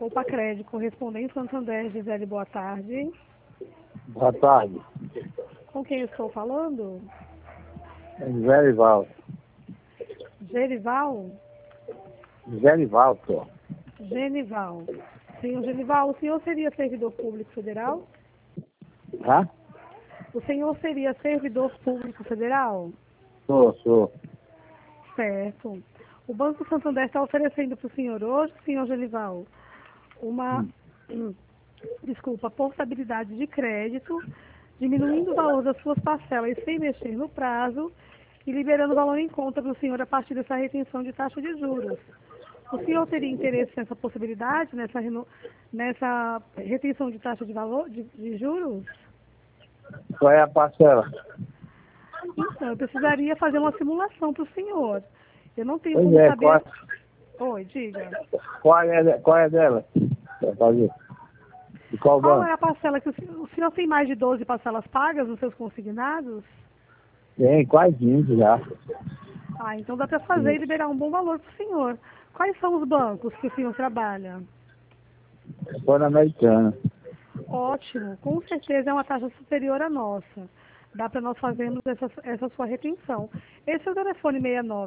Opa Crédito, correspondente Santander, Gisele, boa tarde. Boa tarde. Com quem eu estou falando? Gerival. Gerival? Gerival, senhor. Genival. Senhor Genival, o senhor seria servidor público federal? Hã? O senhor seria servidor público federal? Sou. Certo. O Banco Santander está oferecendo para o senhor hoje, senhor Genival, uma, portabilidade de crédito, diminuindo o valor das suas parcelas sem mexer no prazo e liberando o valor em conta para o senhor a partir dessa retenção de taxa de juros. O senhor teria interesse nessa possibilidade, nessa retenção de taxa de valor, de juros? Qual é a parcela? Então, eu precisaria fazer uma simulação para o senhor. Eu não tenho Pois como é, saber... Oi, diga. Qual é dela? Quer fazer? E qual Qual banco? é a parcela que o senhor tem mais de 12 parcelas pagas nos seus consignados? Tem quase 20 já. Ah, então dá para fazer e liberar um bom valor para o senhor. Quais são os bancos que o senhor trabalha? Pan-Americana. Ótimo, com certeza é uma taxa superior à nossa. Dá para nós fazermos essa sua retenção. Esse é o telefone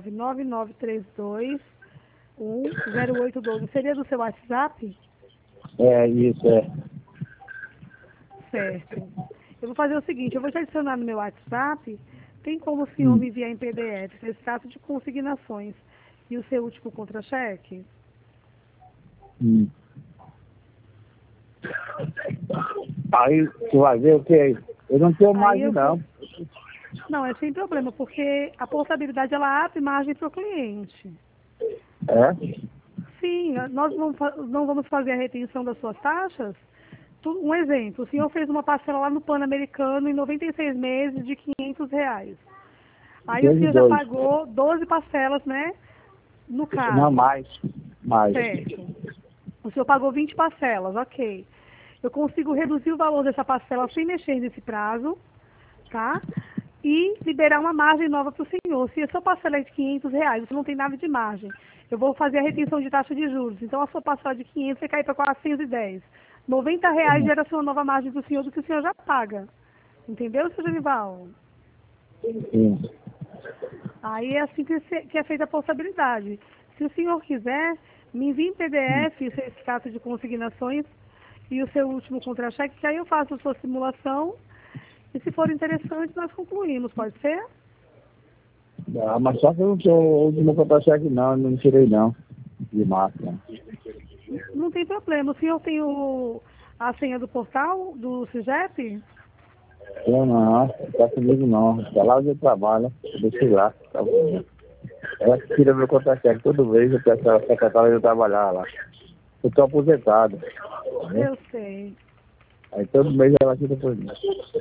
69-9932-0812. Seria do seu WhatsApp? É, isso, é. Certo. Eu vou fazer o seguinte, eu vou te adicionar no meu WhatsApp. Tem como o senhor me enviar em PDF esse extrato de consignações e o seu último contra-cheque? Aí, tu vai ver o que é isso? Eu não tenho margem, não. Não, é sem problema, porque a portabilidade ela abre margem para o cliente. É? Sim, nós não vamos fazer a retenção das suas taxas. Um exemplo, o senhor fez uma parcela lá no Pan-Americano em 96 meses de R$ 500. Aí o senhor já pagou 12 parcelas, né? No caso. Não, mais. Certo. O senhor pagou 20 parcelas, ok. Eu consigo reduzir o valor dessa parcela sem mexer nesse prazo, tá? E liberar uma margem nova para o senhor. Se a sua parcela é de R$ 500, você não tem nada de margem. Eu vou fazer a retenção de taxa de juros. Então, a sua parcela de 500 vai cair para 410. R$ 90 gera a sua nova margem para o senhor do que o senhor já paga. Entendeu, seu Genival? Sim. Aí é assim que é feita a portabilidade. Se o senhor quiser, me envie em PDF o certificado de consignações e o seu último contra-cheque, que aí eu faço a sua simulação. E se for interessante, nós concluímos, pode ser? Ah, mas só que eu não tenho o último contra-cheque, não tirei, não. De máquina. Não tem problema. O senhor tem a senha do portal, do CIGEP? Eu não, tá comigo não. Tá lá onde eu trabalho. Deixa eu lá. Tá bom. Ela que tira meu contra-cheque toda vez, eu peço a secretária de trabalhar lá. Eu tô aposentado. Né? Eu sei. Aí todo mês ela tira por mim.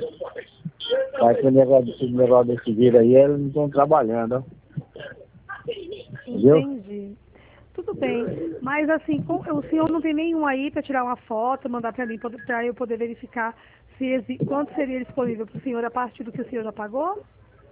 Mas o negócio desse vírus aí, eles não estão trabalhando. Entendeu? Entendi. Tudo bem. Mas assim, o senhor não tem nenhum aí para tirar uma foto, mandar para mim, para eu poder verificar quanto seria disponível para o senhor a partir do que o senhor já pagou?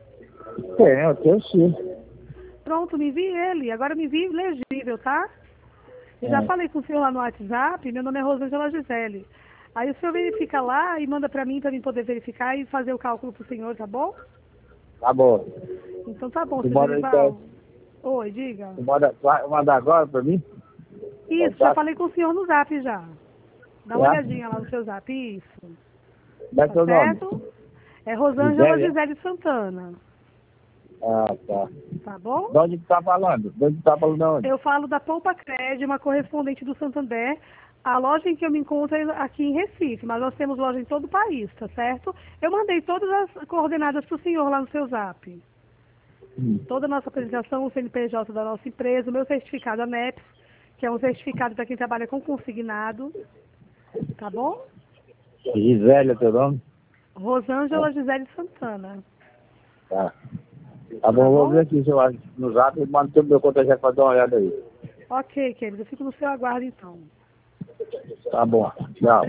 Eu tenho sim. Pronto, me envie ele. Agora me envie legível, tá? Eu já falei com o senhor lá no WhatsApp, meu nome é Rosângela Gisele. Aí o senhor verifica lá e manda para mim poder verificar e fazer o cálculo para o senhor, tá bom? Tá bom. Então tá bom, Tu senhor manda aí, Genival. Oi, diga. vai mandar agora pra mim? Isso, já falei com o senhor no Zap já. Dá uma Já? olhadinha lá no seu Zap, isso. Dá Tá teu nome? certo? É Rosângela Gisele? Gisele Santana. Ah, tá. Tá bom? De onde tu tá falando? De onde tu tá falando de onde? Eu falo da Poupa Crédito, uma correspondente do Santander. A loja em que eu me encontro é aqui em Recife, mas nós temos loja em todo o país, tá certo? Eu mandei todas as coordenadas para o senhor lá no seu Zap. Toda a nossa apresentação, o CNPJ da nossa empresa, o meu certificado ANEPS, que é um certificado para quem trabalha com consignado. Tá bom? Gisele é teu nome? Rosângela Gisele Santana. Tá. Tá bom, vou ver aqui se eu acho no Zap e mando todo meu conta-cheque pra dar uma olhada aí. Ok, querido. Eu fico no seu aguardo, então. Tá bom. Tchau.